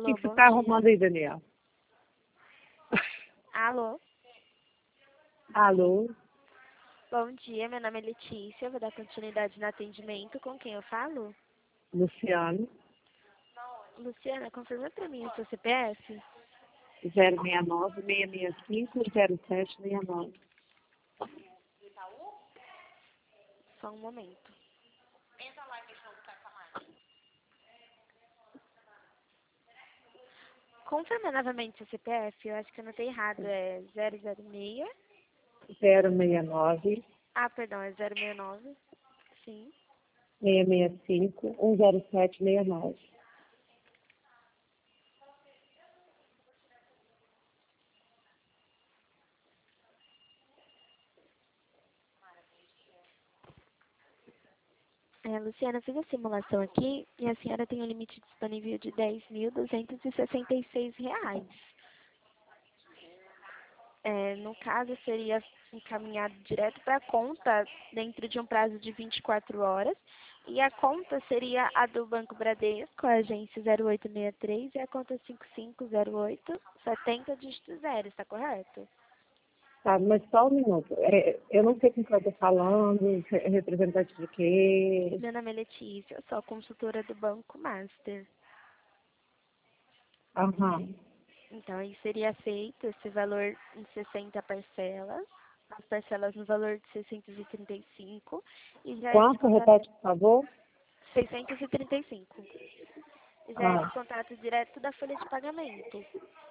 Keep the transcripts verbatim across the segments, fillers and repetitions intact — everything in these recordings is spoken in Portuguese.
Alô, que, que você bom tá dia. arrumando aí, Daniel? Alô, Alô? bom dia, meu nome é Letícia, eu vou dar continuidade no atendimento. Com quem eu falo? Luciano, Luciana, confirma pra mim o seu C P F. zero seis nove, seis seis cinco, zero sete seis nove. Só um momento. Confirma novamente seu C P F, eu acho que eu anotei errado, é zero zero seis... zero seis nove, Ah, perdão, é zero seis nove. Sim. seis seis cinco, um zero sete seis nove. É, Luciana, eu fiz a simulação aqui e a senhora tem um limite disponível de dez mil duzentos e sessenta e seis reais. É, no caso, seria encaminhado direto para a conta dentro de um prazo de vinte e quatro horas. E a conta seria a do Banco Bradesco, a agência zero oito seis três, e a conta cinco cinco zero oito setenta dígito zero, está correto? Tá, mas só um minuto. É, eu não sei com quem eu estou falando, é representante de quê? Meu nome é Letícia, eu sou a consultora do Banco Master. Aham. Então, aí seria feito esse valor em sessenta parcelas, as parcelas no valor de seiscentos e trinta e cinco, e já é Quanto? descontado Repete, por favor. seiscentos e trinta e cinco. E já é Ah, descontado direto da folha de pagamento.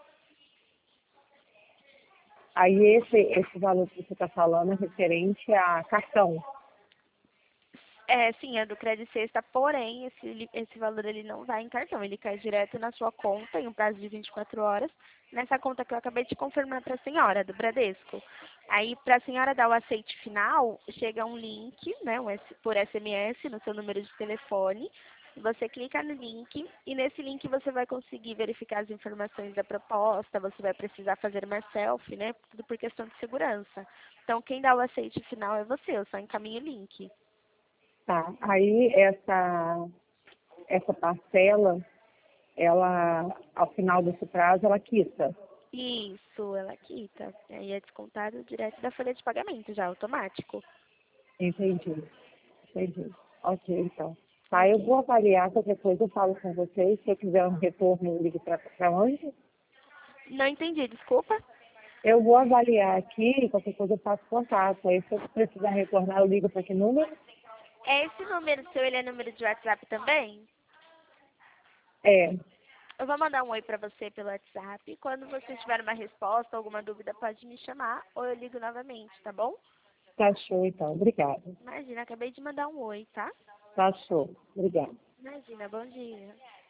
aí esse, esse valor que você está falando é referente a cartão. É, sim, é do Credit Sexta, porém, esse, li- esse valor ele não vai em cartão, ele cai direto na sua conta em um prazo de vinte e quatro horas, nessa conta que eu acabei de confirmar para a senhora, do Bradesco. Aí, para a senhora dar o aceite final, chega um link, né, um S- por S M S no seu número de telefone, você clica no link e nesse link você vai conseguir verificar as informações da proposta, você vai precisar fazer uma selfie, né, tudo por questão de segurança. Então, quem dá o aceite final é você, eu só encaminho o link. Tá. Aí essa, essa parcela, ela, ao final desse prazo, ela quita. Isso, ela quita. Aí é descontado direto da folha de pagamento já, automático. Entendi. Entendi. Ok, então. Tá, eu Ok. vou avaliar qualquer coisa, eu falo com vocês. Se eu quiser um retorno, eu ligo para onde? Não entendi, desculpa. Eu vou avaliar aqui, qualquer coisa eu faço contato. Aí se eu precisar retornar, eu ligo para que número? É esse número seu, ele é número de WhatsApp também? É, Eu vou mandar um oi pra você pelo WhatsApp. Quando você tiver uma resposta, alguma dúvida, pode me chamar ou eu ligo novamente, tá bom? tá show então. Obrigada. Imagina, acabei de mandar um oi, tá? Tá show. Obrigada. Imagina, bom dia.